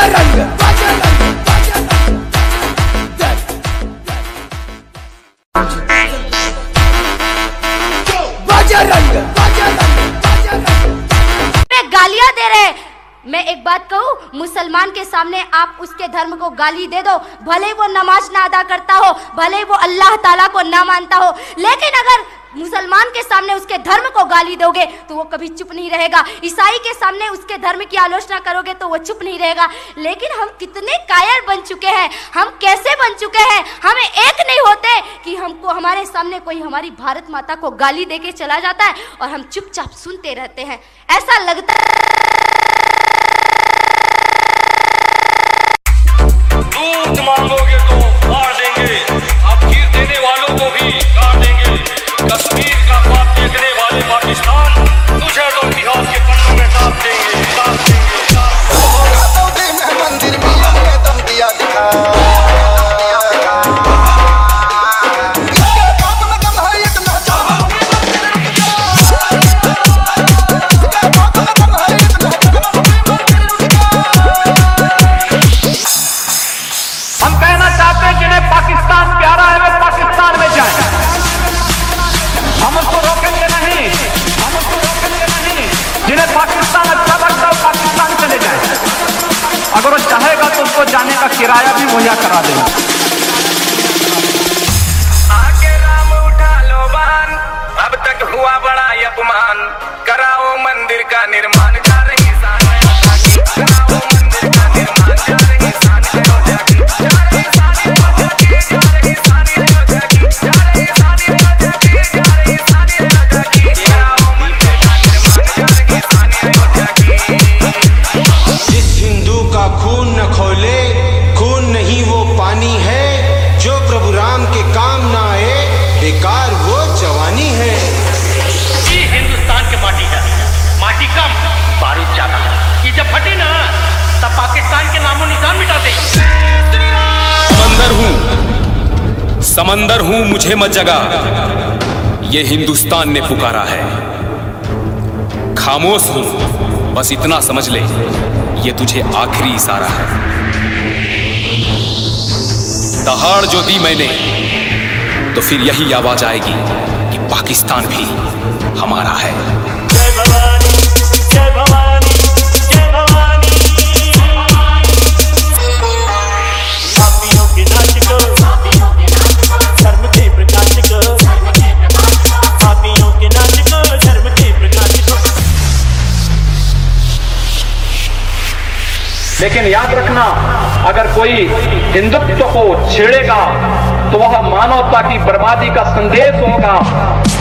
रंग गालियां दे रहे। मैं एक बात कहूँ, मुसलमान के सामने आप उसके धर्म को गाली दे दो, भले वो नमाज ना अदा करता हो, भले वो अल्लाह ताला को ना मानता हो, लेकिन अगर मुसलमान के सामने उसके धर्म को गाली दोगे तो वो कभी चुप नहीं रहेगा। ईसाई के सामने उसके धर्म की आलोचना करोगे तो वो चुप नहीं रहेगा। लेकिन हम कितने कायर बन चुके हैं, हम कैसे बन चुके हैं, हमें एक नहीं होते कि हमको हमारे सामने कोई हमारी भारत माता को गाली देके चला जाता है और हम चुपचाप सुनते रहते हैं। ऐसा लगता है दूध मांगोगे तो मार देंगे, अब खीर देने वालों को भी काट देंगे। कश्मीर का ख्वाब देखने वाले पाकिस्तान तुझे तो इतिहास के पन्नों में छाप देंगे, छाप देंगे। मंदिर में दम दिया दिखा अगर वो चाहेगा तो उसको जाने का किराया भी मुहैया करा देगा। आके राम उठा लो बाण, अब तक हुआ बड़ा अपमान, कराओ मंदिर का निर्माण, जा रही शान कराओ मंदिर का निर्माण, जा रही शान अयोध्या की, जा रही शान अयोध्या की, जा रही शान अयोध्या की, जा रही शान अयोध्या की, जा रही शान अयोध्या की, कराओ मंदिर का निर्माण, जा रही शान अयोध्या की। जिस हिंदू का खून न खोले, खून नहीं वो पानी है, जो प्रभु राम के काम ना आए, बेकार वो जवानी है। ये हिंदुस्तान की माटी है, माटी कम बारूद ज्यादा। ये जब फटी ना तब पाकिस्तान के नामो निशान मिटा दे। समंदर हूं मुझे मत जगा, ये हिंदुस्तान ने पुकारा है। खामोश हूं बस इतना समझ ले, ये तुझे आखिरी इशारा है। दहाड़ जो दी मैंने तो फिर यही आवाज आएगी कि पाकिस्तान भी हमारा है। जय भवानी, जय भवानी, जय भवानी। पापियों के नाच को, धर्म के प्रकाश को, पापियों के नाच को, धर्म के प्रकाश को। लेकिन याद रखना, अगर कोई हिंदुत्व को छेड़ेगा तो वह मानवता की बर्बादी का संदेश होगा।